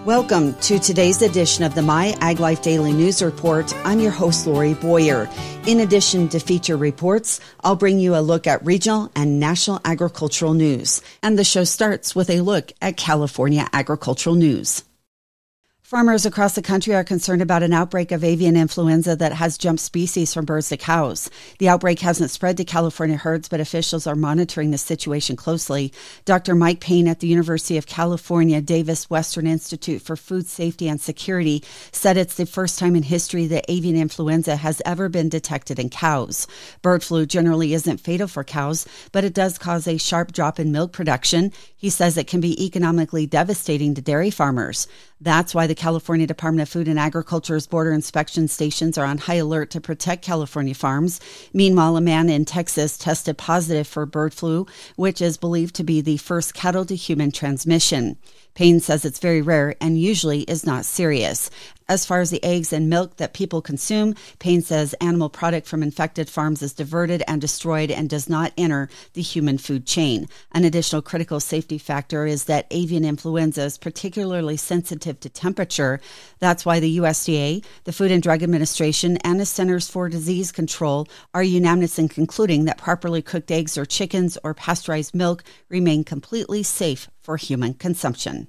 Welcome to today's edition of the My Ag Life Daily News Report. I'm your host, Lori Boyer. In addition to feature reports, I'll bring you a look at regional and national agricultural news. And the show starts with a look at California agricultural news. Farmers across the country are concerned about an outbreak of avian influenza that has jumped species from birds to cows. The outbreak hasn't spread to California herds, but officials are monitoring the situation closely. Dr. Mike Payne at the University of California, Davis Western Institute for Food Safety and Security said it's the first time in history that avian influenza has ever been detected in cows. Bird flu generally isn't fatal for cows, but it does cause a sharp drop in milk production. He says it can be economically devastating to dairy farmers. That's why the California Department of Food and Agriculture's border inspection stations are on high alert to protect California farms. Meanwhile, a man in Texas tested positive for bird flu, which is believed to be the first cattle-to-human transmission. Payne says it's very rare and usually is not serious. As far as the eggs and milk that people consume, Payne says animal product from infected farms is diverted and destroyed and does not enter the human food chain. An additional critical safety factor is that avian influenza is particularly sensitive to temperature. That's why the USDA, the Food and Drug Administration, and the Centers for Disease Control are unanimous in concluding that properly cooked eggs or chickens or pasteurized milk remain completely safe for human consumption.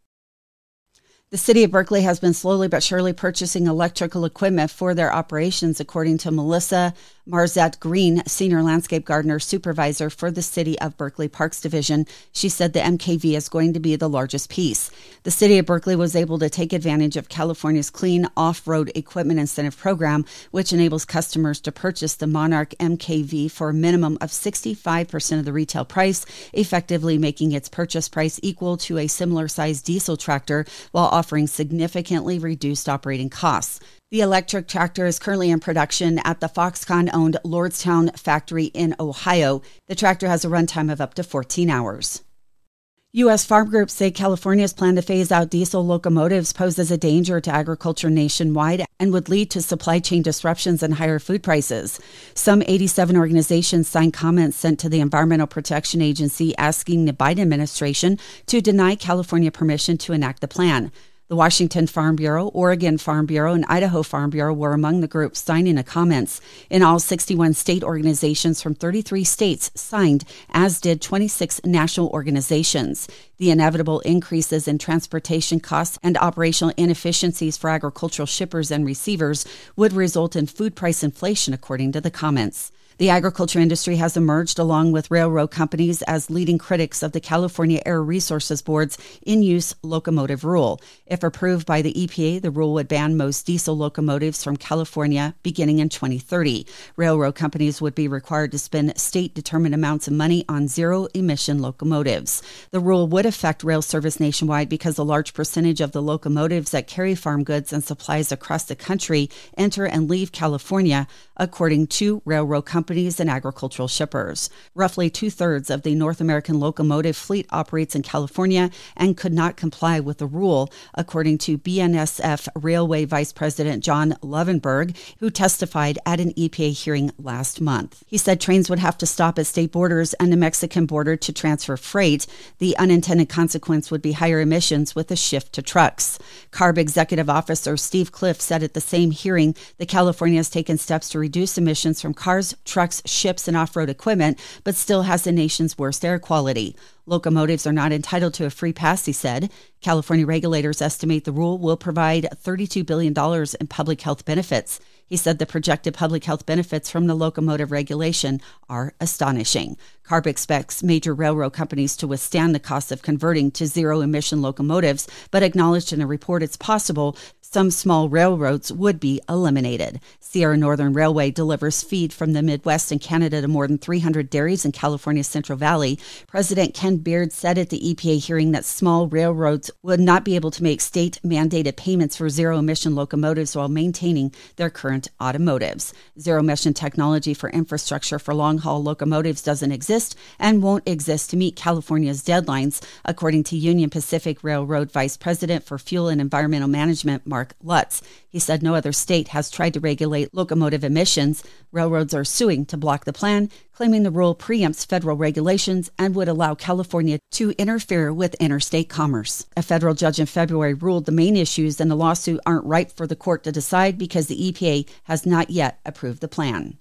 The city of Berkeley has been slowly but surely purchasing electrical equipment for their operations, according to Melissa Marzette Green, Senior Landscape Gardener Supervisor for the City of Berkeley Parks Division. She said the MKV is going to be the largest piece. The City of Berkeley was able to take advantage of California's Clean Off-Road Equipment Incentive Program, which enables customers to purchase the Monarch MKV for a minimum of 65% of the retail price, effectively making its purchase price equal to a similar-sized diesel tractor while offering significantly reduced operating costs. The electric tractor is currently in production at the Foxconn-owned Lordstown factory in Ohio. The tractor has a runtime of up to 14 hours. U.S. farm groups say California's plan to phase out diesel locomotives poses a danger to agriculture nationwide and would lead to supply chain disruptions and higher food prices. Some 87 organizations signed comments sent to the Environmental Protection Agency asking the Biden administration to deny California permission to enact the plan. The Washington Farm Bureau, Oregon Farm Bureau, and Idaho Farm Bureau were among the groups signing the comments. In all, 61 state organizations from 33 states signed, as did 26 national organizations. The inevitable increases in transportation costs and operational inefficiencies for agricultural shippers and receivers would result in food price inflation, according to the comments. The agriculture industry has emerged along with railroad companies as leading critics of the California Air Resources Board's in-use locomotive rule. If approved by the EPA, the rule would ban most diesel locomotives from California beginning in 2030. Railroad companies would be required to spend state-determined amounts of money on zero-emission locomotives. The rule would affect rail service nationwide because a large percentage of the locomotives that carry farm goods and supplies across the country enter and leave California, according to railroad companies and agricultural shippers. Roughly two-thirds of the North American locomotive fleet operates in California and could not comply with the rule, according to BNSF Railway Vice President John Lovenberg, who testified at an EPA hearing last month. He said trains would have to stop at state borders and the Mexican border to transfer freight. The unintended consequence would be higher emissions with a shift to trucks. CARB Executive Officer Steve Cliff said at the same hearing that California has taken steps to reduce emissions from cars, trucks, ships, and off-road equipment, but still has the nation's worst air quality. Locomotives are not entitled to a free pass, he said. California regulators estimate the rule will provide $32 billion in public health benefits. He said the projected public health benefits from the locomotive regulation are astonishing. CARB expects major railroad companies to withstand the cost of converting to zero-emission locomotives, but acknowledged in the report it's possible some small railroads would be eliminated. Sierra Northern Railway delivers feed from the Midwest and Canada to more than 300 dairies in California's Central Valley. President Ken Beard said at the EPA hearing that small railroads would not be able to make state-mandated payments for zero-emission locomotives while maintaining their current automotives. Zero-emission technology for infrastructure for long-haul locomotives doesn't exist and won't exist to meet California's deadlines, according to Union Pacific Railroad Vice President for Fuel and Environmental Management, Mark Lutz. He said no other state has tried to regulate locomotive emissions. Railroads are suing to block the plan, claiming the rule preempts federal regulations and would allow California to interfere with interstate commerce. A federal judge in February ruled the main issues in the lawsuit aren't ripe for the court to decide because the EPA has not yet approved the plan.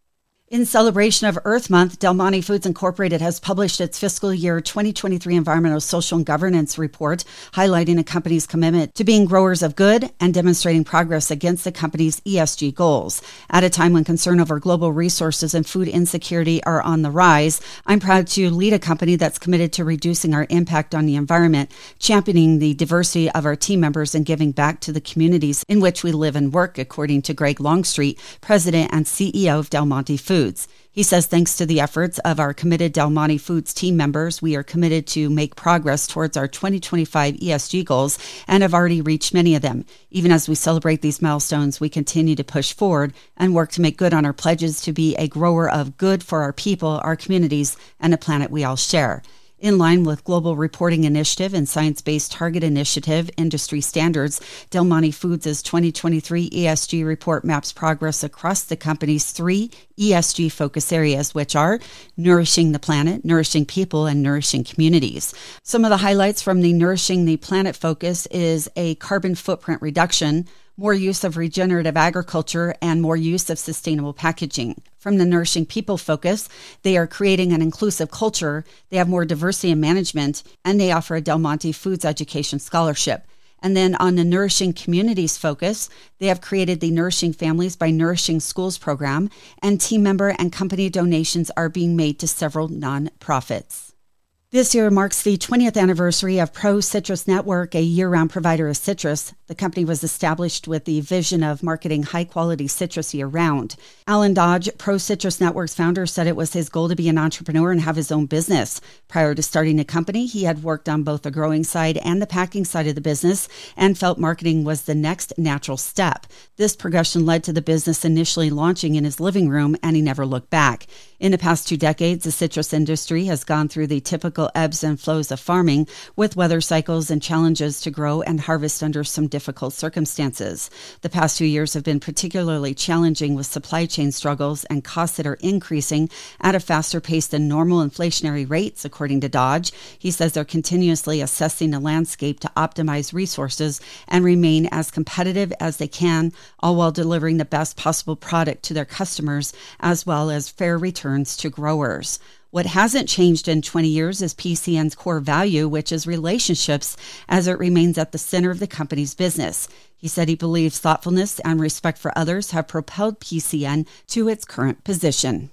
In celebration of Earth Month, Del Monte Foods Incorporated has published its fiscal year 2023 Environmental, Social, and Governance report, highlighting a company's commitment to being growers of good and demonstrating progress against the company's ESG goals. At a time when concern over global resources and food insecurity are on the rise, I'm proud to lead a company that's committed to reducing our impact on the environment, championing the diversity of our team members, and giving back to the communities in which we live and work, according to Greg Longstreet, President and CEO of Del Monte Foods. He says thanks to the efforts of our committed Del Monte Foods team members, we are committed to make progress towards our 2025 ESG goals and have already reached many of them. Even as we celebrate these milestones, we continue to push forward and work to make good on our pledges to be a grower of good for our people, our communities, and a planet we all share. In line with Global Reporting Initiative and Science-Based Target Initiative industry standards, Del Monte Foods' 2023 ESG report maps progress across the company's 3 ESG focus areas, which are nourishing the planet, nourishing people, and nourishing communities. Some of the highlights from the Nourishing the Planet focus is a carbon footprint reduction, more use of regenerative agriculture, and more use of sustainable packaging. From the Nourishing People focus, they are creating an inclusive culture, they have more diversity in management, and they offer a Del Monte Foods Education Scholarship. And then on the Nourishing Communities focus, they have created the Nourishing Families by Nourishing Schools program, and team member and company donations are being made to several nonprofits. This year marks the 20th anniversary of Pro Citrus Network, a year-round provider of citrus. The company was established with the vision of marketing high-quality citrus year-round. Alan Dodge, Pro Citrus Network's founder, said it was his goal to be an entrepreneur and have his own business. Prior to starting the company, he had worked on both the growing side and the packing side of the business and felt marketing was the next natural step. This progression led to the business initially launching in his living room, and he never looked back. In the past 2 decades, the citrus industry has gone through the typical ebbs and flows of farming, with weather cycles and challenges to grow and harvest under some difficult circumstances. The past 2 years have been particularly challenging, with supply chain struggles and costs that are increasing at a faster pace than normal inflationary rates, according to Dodge. He says they're continuously assessing the landscape to optimize resources and remain as competitive as they can, all while delivering the best possible product to their customers, as well as fair returns to growers. What hasn't changed in 20 years is PCN's core value, which is relationships, as it remains at the center of the company's business. He said he believes thoughtfulness and respect for others have propelled PCN to its current position.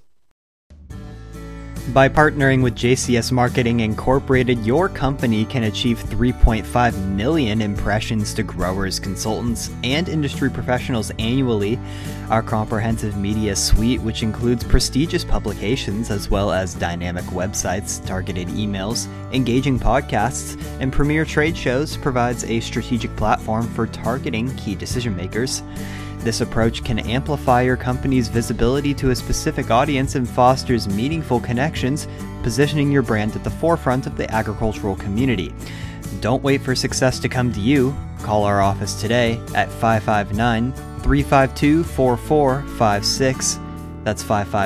By partnering with JCS Marketing Incorporated, your company can achieve 3.5 million impressions to growers, consultants, and industry professionals annually. Our comprehensive media suite, which includes prestigious publications as well as dynamic websites, targeted emails, engaging podcasts, and premier trade shows, provides a strategic platform for targeting key decision makers. This approach can amplify your company's visibility to a specific audience and fosters meaningful connections, positioning your brand at the forefront of the agricultural community. Don't wait for success to come to you. Call our office today at 559-352-4456. That's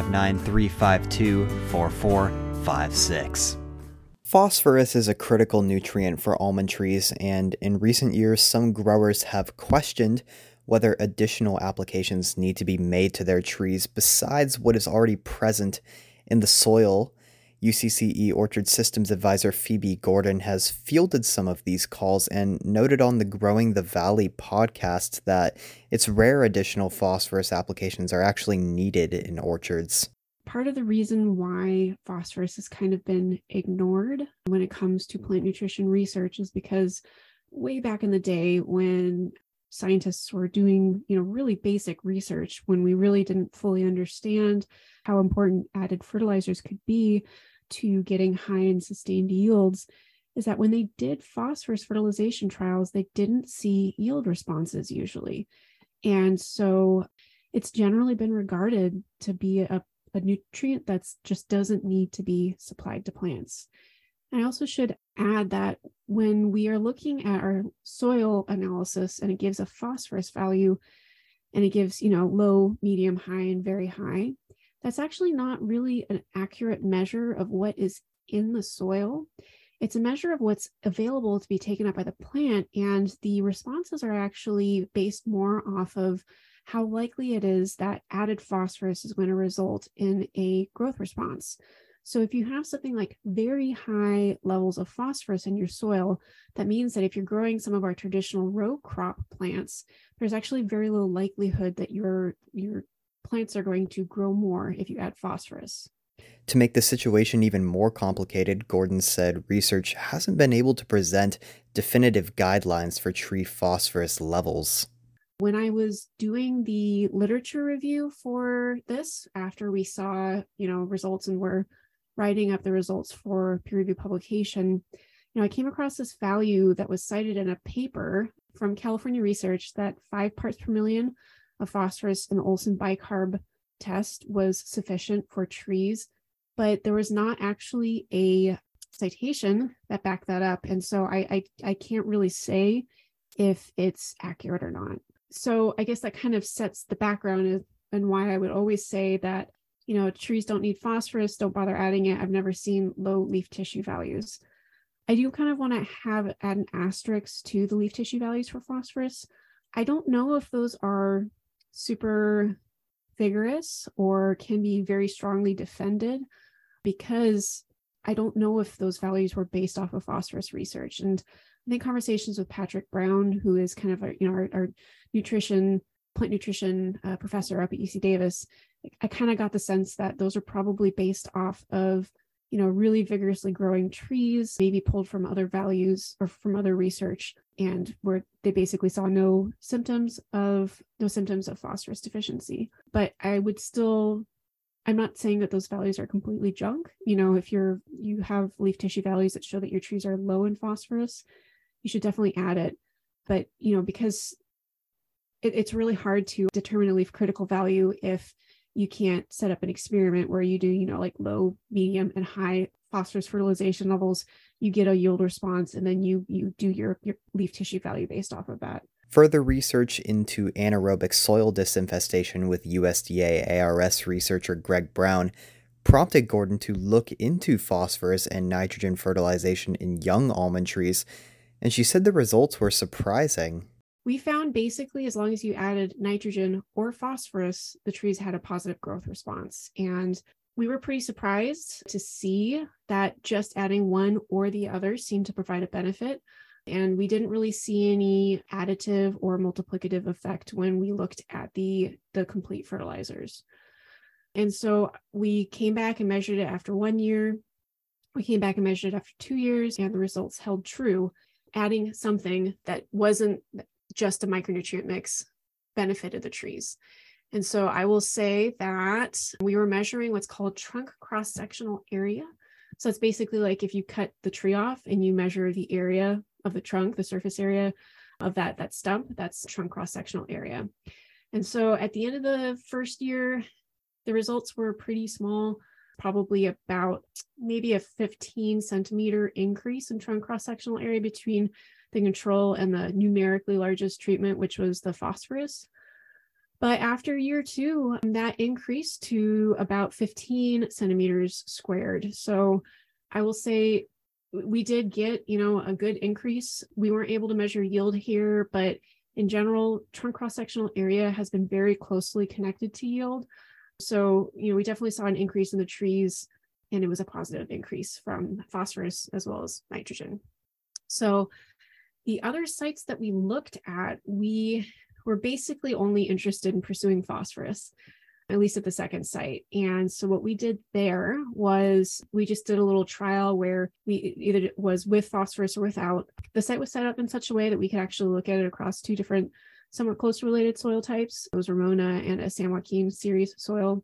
559-352-4456. Phosphorus is a critical nutrient for almond trees, and in recent years, some growers have questioned whether additional applications need to be made to their trees besides what is already present in the soil. UCCE Orchard Systems Advisor Phoebe Gordon has fielded some of these calls and noted on the Growing the Valley podcast that it's rare additional phosphorus applications are actually needed in orchards. Part of the reason why phosphorus has kind of been ignored when it comes to plant nutrition research is because way back in the day when scientists were doing, really basic research, when we really didn't fully understand how important added fertilizers could be to getting high and sustained yields, is that when they did phosphorus fertilization trials, they didn't see yield responses usually. And so it's generally been regarded to be a nutrient that's just doesn't need to be supplied to plants. I also should add that when we are looking at our soil analysis and it gives a phosphorus value and it gives, low, medium, high, and very high, that's actually not really an accurate measure of what is in the soil. It's a measure of what's available to be taken up by the plant, and the responses are actually based more off of how likely it is that added phosphorus is going to result in a growth response. So if you have something like very high levels of phosphorus in your soil, that means that if you're growing some of our traditional row crop plants, there's actually very little likelihood that your plants are going to grow more if you add phosphorus. To make the situation even more complicated, Gordon said research hasn't been able to present definitive guidelines for tree phosphorus levels. When I was doing the literature review for this, after we saw, results and were writing up the results for peer review publication, I came across this value that was cited in a paper from California research that 5 parts per million of phosphorus in the Olsen bicarb test was sufficient for trees, but there was not actually a citation that backed that up. And so I can't really say if it's accurate or not. So I guess that kind of sets the background and why I would always say that, trees don't need phosphorus, don't bother adding it. I've never seen low leaf tissue values. I do kind of want to add an asterisk to the leaf tissue values for phosphorus. I don't know if those are super vigorous or can be very strongly defended, because I don't know if those values were based off of phosphorus research. And I think conversations with Patrick Brown, who is kind of our plant nutrition professor up at UC Davis, I kind of got the sense that those are probably based off of, really vigorously growing trees, maybe pulled from other values or from other research, and where they basically saw no symptoms of phosphorus deficiency. But I'm not saying that those values are completely junk. If you have leaf tissue values that show that your trees are low in phosphorus, you should definitely add it. But, because it's really hard to determine a leaf critical value if you can't set up an experiment where you do, like low, medium, and high phosphorus fertilization levels, you get a yield response, and then you do your leaf tissue value based off of that. Further research into anaerobic soil disinfestation with USDA ARS researcher Greg Brown prompted Gordon to look into phosphorus and nitrogen fertilization in young almond trees, and she said the results were surprising. We found basically as long as you added nitrogen or phosphorus, the trees had a positive growth response. And we were pretty surprised to see that just adding one or the other seemed to provide a benefit. And we didn't really see any additive or multiplicative effect when we looked at the complete fertilizers. And so we came back and measured it after 1 year. We came back and measured it after 2 years, and the results held true. Adding something that wasn't just a micronutrient mix benefited the trees. And so I will say that we were measuring what's called trunk cross-sectional area. So it's basically like if you cut the tree off and you measure the area of the trunk, the surface area of that stump, that's trunk cross-sectional area. And so at the end of the first year, the results were pretty small, probably about maybe a 15 centimeter increase in trunk cross-sectional area between the control and the numerically largest treatment, which was the phosphorus. But after year 2, that increased to about 15 centimeters squared. So I will say we did get, a good increase. We weren't able to measure yield here, but in general, trunk cross-sectional area has been very closely connected to yield. So, we definitely saw an increase in the trees, and it was a positive increase from phosphorus as well as nitrogen. So the other sites that we looked at, we were basically only interested in pursuing phosphorus, at least at the second site. And so what we did there was we just did a little trial where we either was with phosphorus or without. The site was set up in such a way that we could actually look at it across 2 different somewhat close related soil types. It was Ramona and a San Joaquin series soil.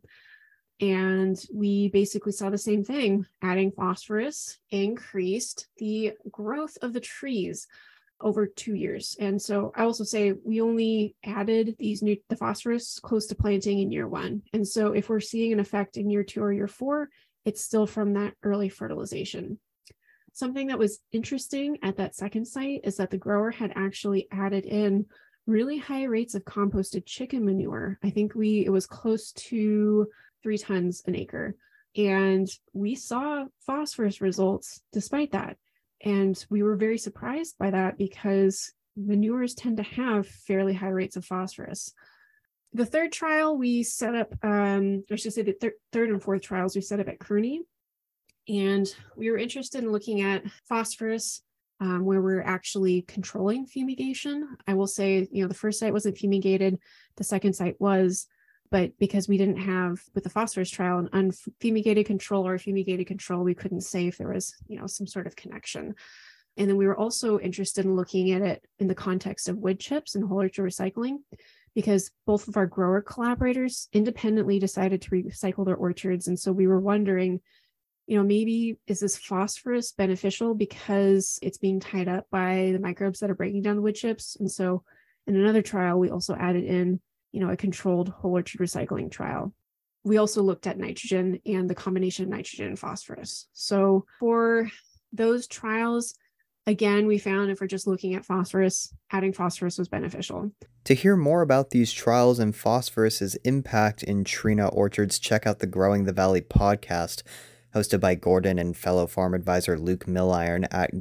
And we basically saw the same thing. Adding phosphorus increased the growth of the trees over 2 years. And so I also say we only added the phosphorus close to planting in year 1. And so if we're seeing an effect in year 2 or year 4, it's still from that early fertilization. Something that was interesting at that second site is that the grower had actually added in really high rates of composted chicken manure. I think it was close to 3 tons an acre. And we saw phosphorus results despite that. And we were very surprised by that because manures tend to have fairly high rates of phosphorus. The third trial we set up, I should say the third and fourth trials we set up at Kearney. And we were interested in looking at phosphorus where we're actually controlling fumigation. I will say, the first site wasn't fumigated, the second site was, but because we didn't have, with the phosphorus trial, an unfumigated control or a fumigated control, we couldn't say if there was, some sort of connection. And then we were also interested in looking at it in the context of wood chips and whole orchard recycling, because both of our grower collaborators independently decided to recycle their orchards. And so we were wondering, maybe is this phosphorus beneficial because it's being tied up by the microbes that are breaking down the wood chips? And so in another trial, we also added in, a controlled whole orchard recycling trial. We also looked at nitrogen and the combination of nitrogen and phosphorus. So for those trials, again, we found if we're just looking at phosphorus, adding phosphorus was beneficial. To hear more about these trials and phosphorus's impact in tree nut orchards, check out the Growing the Valley podcast, hosted by Gordon and fellow farm advisor Luke Milliron at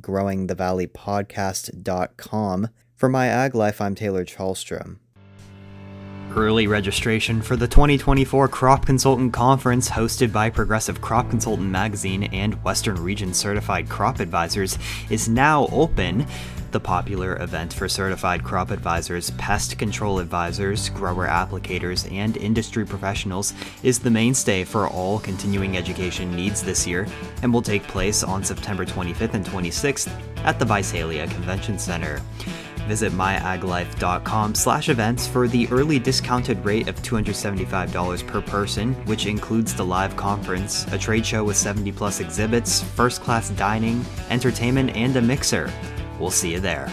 growingthevalleypodcast.com. For My Ag Life, I'm Taylor Chalstrom. Early registration for the 2024 Crop Consultant Conference, hosted by Progressive Crop Consultant Magazine and Western Region Certified Crop Advisors, is now open. The popular event for certified crop advisors, pest control advisors, grower applicators, and industry professionals is the mainstay for all continuing education needs this year and will take place on September 25th and 26th at the Visalia Convention Center. Visit myaglife.com/events for the early discounted rate of $275 per person, which includes the live conference, a trade show with 70 plus exhibits, first-class dining, entertainment, and a mixer. We'll see you there.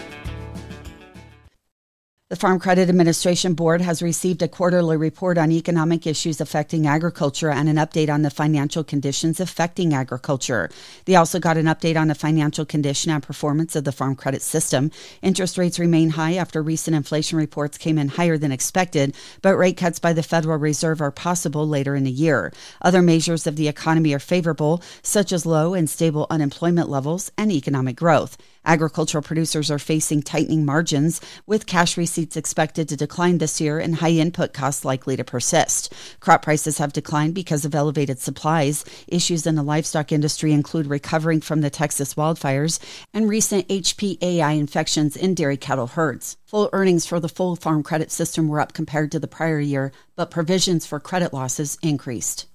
The Farm Credit Administration Board has received a quarterly report on economic issues affecting agriculture and an update on the financial conditions affecting agriculture. They also got an update on the financial condition and performance of the farm credit system. Interest rates remain high after recent inflation reports came in higher than expected, but rate cuts by the Federal Reserve are possible later in the year. Other measures of the economy are favorable, such as low and stable unemployment levels and economic growth. Agricultural producers are facing tightening margins, with cash receipts expected to decline this year and high input costs likely to persist. Crop prices have declined because of elevated supplies. Issues in the livestock industry include recovering from the Texas wildfires and recent HPAI infections in dairy cattle herds. Full earnings for the full farm credit system were up compared to the prior year, but provisions for credit losses increased.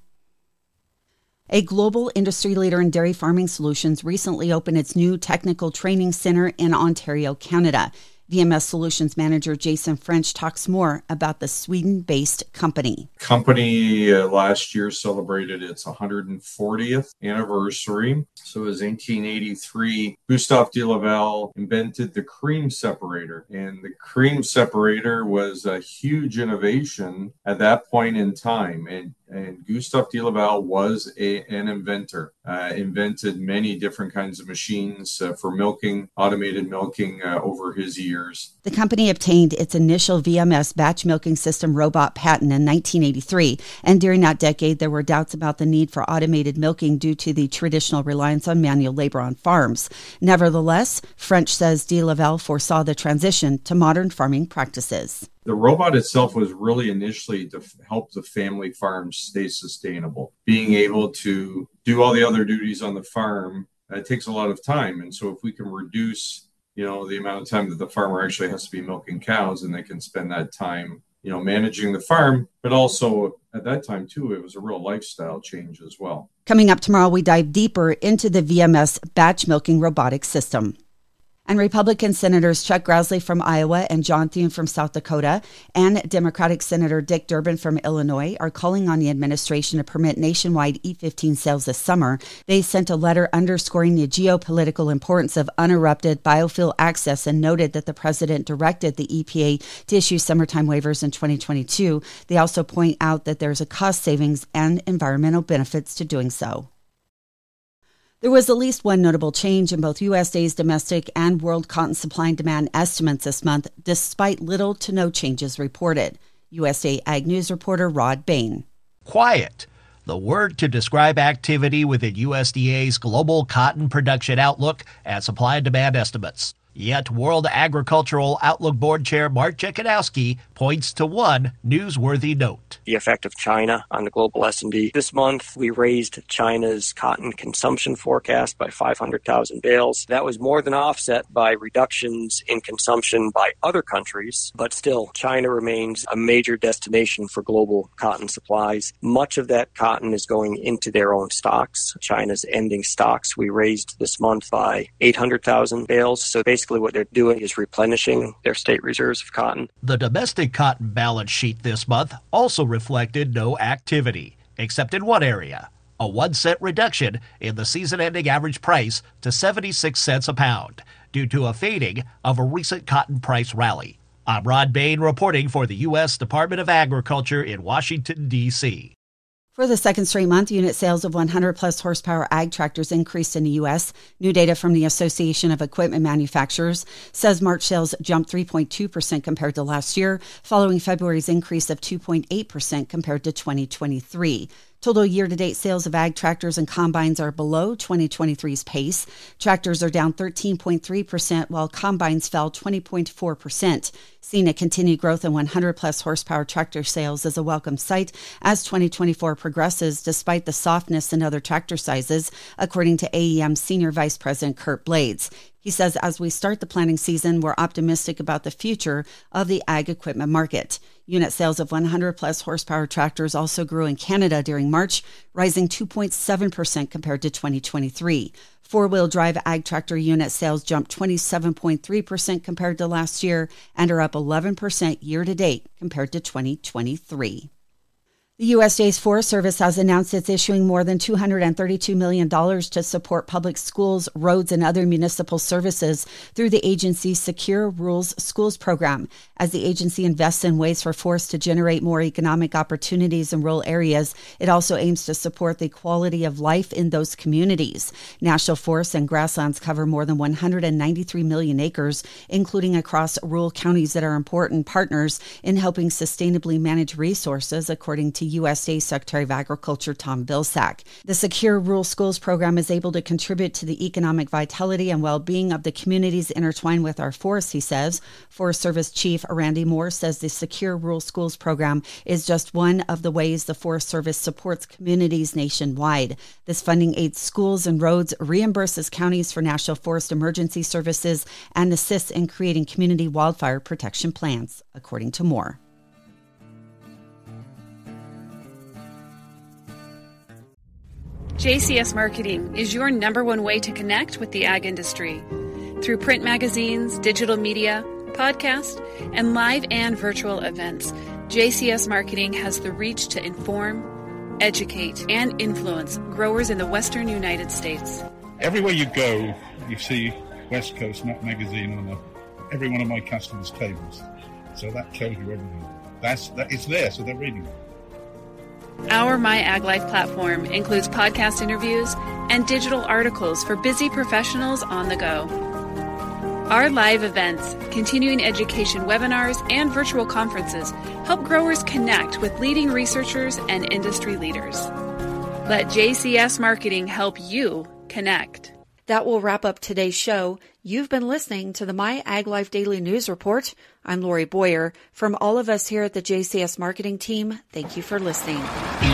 A global industry leader in dairy farming solutions recently opened its new technical training center in Ontario, Canada. VMS Solutions Manager Jason French talks more about the Sweden-based company. Company last year celebrated its 140th anniversary. So it was 1883. Gustave de Laval invented the cream separator. And the cream separator was a huge innovation at that point in time. And Gustave de Laval was an inventor, invented many different kinds of machines for milking, automated milking over his years. The company obtained its initial VMS batch milking system robot patent in 1983, and during that decade there were doubts about the need for automated milking due to the traditional reliance on manual labor on farms. Nevertheless, French says de Laval foresaw the transition to modern farming practices. The robot itself was really initially to help the family farms stay sustainable. Being able to do all the other duties on the farm, it takes a lot of time. And so if we can reduce, the amount of time that the farmer actually has to be milking cows, and they can spend that time, managing the farm, but also at that time too, it was a real lifestyle change as well. Coming up tomorrow, we dive deeper into the VMS batch milking robotic system. And Republican Senators Chuck Grassley from Iowa and John Thune from South Dakota and Democratic Senator Dick Durbin from Illinois are calling on the administration to permit nationwide E15 sales this summer. They sent a letter underscoring the geopolitical importance of uninterrupted biofuel access and noted that the president directed the EPA to issue summertime waivers in 2022. They also point out that there's a cost savings and environmental benefits to doing so. There was at least one notable change in both USDA's domestic and world cotton supply and demand estimates this month, despite little to no changes reported. USDA Ag News reporter Rod Bain. Quiet. the word to describe activity within USDA's global cotton production outlook and supply and demand estimates. Yet World Agricultural Outlook Board Chair Mark Jekanowski points to one newsworthy note. The effect of China on the global S&D. This month, we raised China's cotton consumption forecast by 500,000 bales. That was more than offset by reductions in consumption by other countries, but still, China remains a major destination for global cotton supplies. Much of that cotton is going into their own stocks. China's ending stocks we raised this month by 800,000 bales. So basically what they're doing is replenishing their state reserves of cotton. The domestic cotton balance sheet this month also reflected no activity, except in one area, a 1-cent reduction in the season-ending average price to 76 cents a pound due to a fading of a recent cotton price rally. I'm Rod Bain reporting for the U.S. Department of Agriculture in Washington, D.C. For the second straight month, unit sales of 100-plus horsepower ag tractors increased in the U.S. New data from the Association of Equipment Manufacturers says March sales jumped 3.2% compared to last year, following February's increase of 2.8% compared to 2023. Total year-to-date sales of ag tractors and combines are below 2023's pace. Tractors are down 13.3%, while combines fell 20.4%. Seeing a continued growth in 100-plus horsepower tractor sales is a welcome sight as 2024 progresses, despite the softness in other tractor sizes, according to AEM Senior Vice President Kurt Blades. He says, as we start the planting season, we're optimistic about the future of the ag equipment market. Unit sales of 100-plus horsepower tractors also grew in Canada during March, rising 2.7% compared to 2023. Four-wheel drive ag tractor unit sales jumped 27.3% compared to last year and are up 11% year-to-date compared to 2023. The USDA's Forest Service has announced it's issuing more than $232 million to support public schools, roads, and other municipal services through the agency's Secure Rural Schools program. As the agency invests in ways for forests to generate more economic opportunities in rural areas, it also aims to support the quality of life in those communities. National forests and grasslands cover more than 193 million acres, including across rural counties that are important partners in helping sustainably manage resources, according to USDA Secretary of Agriculture Tom Vilsack. The Secure Rural Schools program is able to contribute to the economic vitality and well-being of the communities intertwined with our forests, he says. Forest Service Chief Randy Moore says the Secure Rural Schools program is just one of the ways the Forest Service supports communities nationwide. This funding aids schools and roads, reimburses counties for National Forest Emergency Services, and assists in creating community wildfire protection plans, according to Moore. JCS Marketing is your #1 way to connect with the ag industry. Through print magazines, digital media, podcast, and live and virtual events, JCS Marketing has the reach to inform, educate, and influence growers in the western United States. Everywhere you go, you see West Coast Nut Magazine on every one of my customers' tables. So that tells you everything. It's there, so they're reading it. Our My Ag Life platform includes podcast interviews and digital articles for busy professionals on the go. Our live events, continuing education webinars, and virtual conferences help growers connect with leading researchers and industry leaders. Let JCS Marketing help you connect. That will wrap up today's show. You've been listening to the My Ag Life Daily News Report. I'm Lori Boyer. From all of us here at the JCS Marketing Team, thank you for listening.